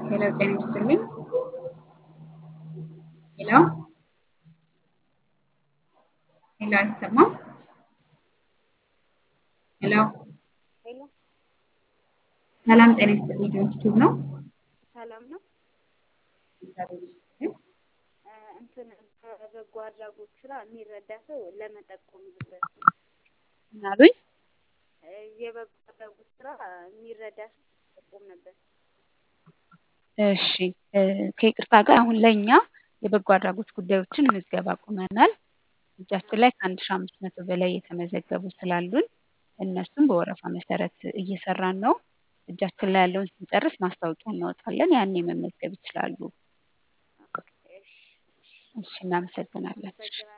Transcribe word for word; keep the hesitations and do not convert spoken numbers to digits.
ሄሎ ጤና ይስጥልኝ። ሄሎ ሄሎ አይሰማም? ሄሎ ሄሎ ሰላም ጤና ይስጥልኝ። ዩቲዩብ ነው። ሰላም ነው። እግዚአብሔር ይመስገን። እ እንትን በበጎ አድራጎት ስራ የሚረዳ ሰው ለመጠቆም ነበር። ምን አሉኝ? እ የበጎ አድራጎት ስራ የሚረዳ ሰው ለመጠቆም ነበር። እሺ እ ከይቅርታ ጋር አሁን ለእኛ የበጎ አድራጎት ጉዳዮችን ምዝገባ አቁመናል። እጃችን ላይ ከአንድ ሺህ አምስት መቶ በላይ የተመዘገቡ ስላሉን እነሱም በወረፋ መሰረት እየሰራን ነው። እጃችን ላይ ያለውን ስንጨርስ ማስታወቂያ እናወጣለን። ያኔ መመዝገብ ይችላሉ። እሺ እሺ፣ እሺ እናመሰግናለን። አመሰግናለሁ።